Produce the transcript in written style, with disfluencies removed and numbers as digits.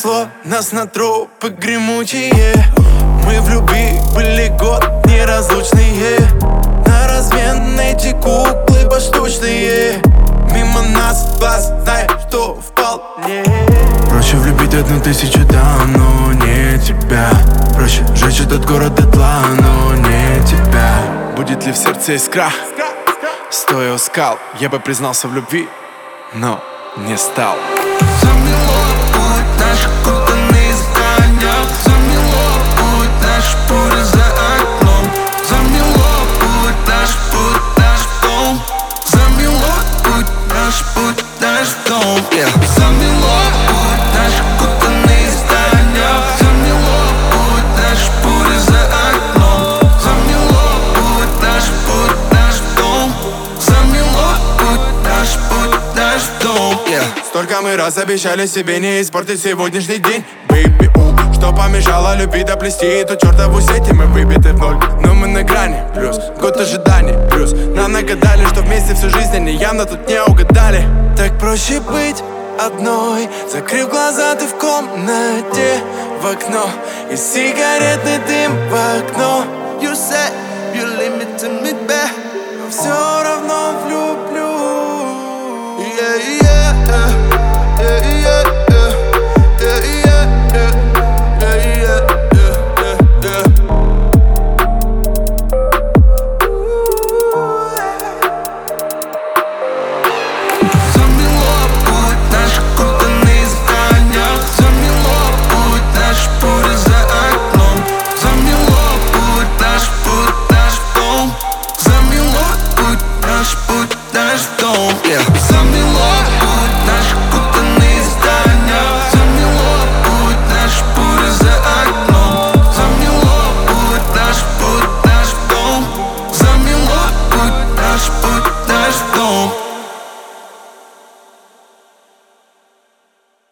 Занесло нас на тропы гремучие. Мы в любви были год неразлучные. На размен эти куклы поштучные. Мимо нас глаз, знаешь, что вполне. Проще влюбить 1000 дам, но не тебя. Проще сжечь этот город дотла, но не тебя. Будет ли в сердце искра? Стоя у скал, я бы признался в любви, но не стал. Замело путь наш, кутанный здания. Замело путь наш, буря за окном. Замело путь наш дом. Замело путь наш дом, yeah. Замело путь наш, кутанный здания. Замело путь наш, буря за окном. Замело путь наш дом. Замело путь наш дом, yeah. Столько мы раз обещали себе не испортить сегодняшний день. Бэйби, что помешало любви доплести эту чертову сеть, и мы выбиты в ноль. Но мы на грани, плюс год ожиданий, плюс нам нагадали, что вместе всю жизнь они явно тут не угадали. Так проще быть одной, закрыв глаза, ты в комнате, в окно, и сигаретный дым в окно. You said